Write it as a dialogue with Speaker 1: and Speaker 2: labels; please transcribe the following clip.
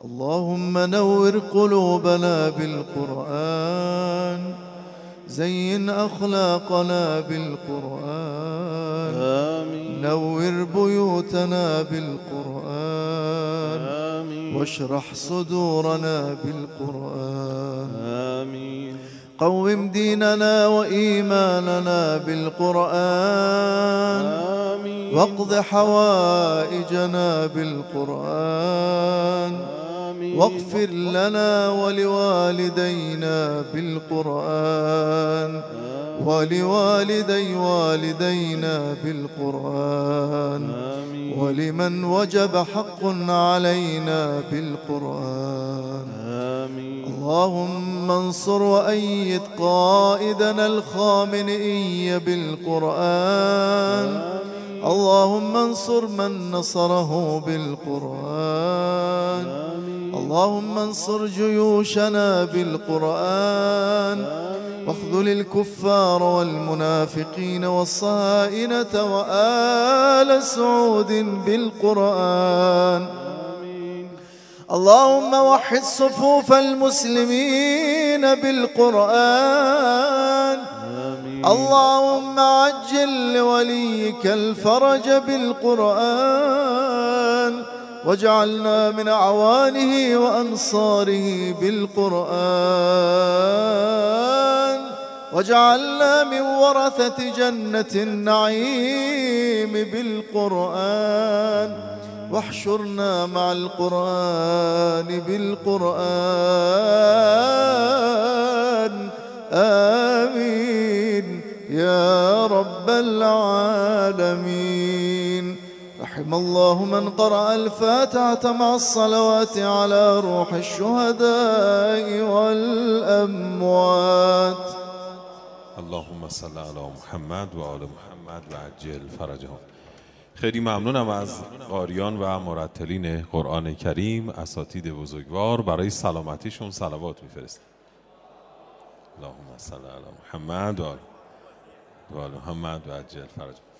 Speaker 1: اللهم نور قلوبنا بالقرآن، زين أخلاقنا بالقرآن،
Speaker 2: آمين.
Speaker 1: نور بيوتنا بالقرآن،
Speaker 2: آمين.
Speaker 1: واشرح صدورنا بالقرآن.
Speaker 2: آمين.
Speaker 1: قوم ديننا وإيماننا بالقرآن،
Speaker 2: آمين.
Speaker 1: واقض حوائجنا بالقرآن، واغفر لنا ولوالدينا بالقرآن، ولوالدي والدينا بالقرآن، ولمن وجب حق علينا بالقرآن. اللهم انصر وأيد قائدنا الخامنئي بالقرآن، اللهم انصر من نصره بالقرآن، اللهم انصر جيوشنا بالقرآن، واخذل الكفار والمنافقين والصهاينة وآل سعود بالقرآن. اللهم وحد صفوف المسلمين بالقرآن، اللهم عجل لوليك الفرج بالقرآن، واجعلنا من أعوانه وأنصاره بالقرآن، واجعلنا من ورثة جنة النعيم بالقرآن، واحشرنا مع القرآن بالقرآن. آمين يا رب العالمين. رحم الله من قرأ الفاتحة مع الصلوات على روح الشهداء والأموات.
Speaker 3: اللهم صل على محمد و آل محمد و عجل فرجهم. خیلی ممنونم از قاریان و مرتلین قرآن کریم، اساتید بزرگوار. برای سلامتیشون صلوات میفرستیم. اللهم صل علی محمد و آل محمد و عجل فرجهم.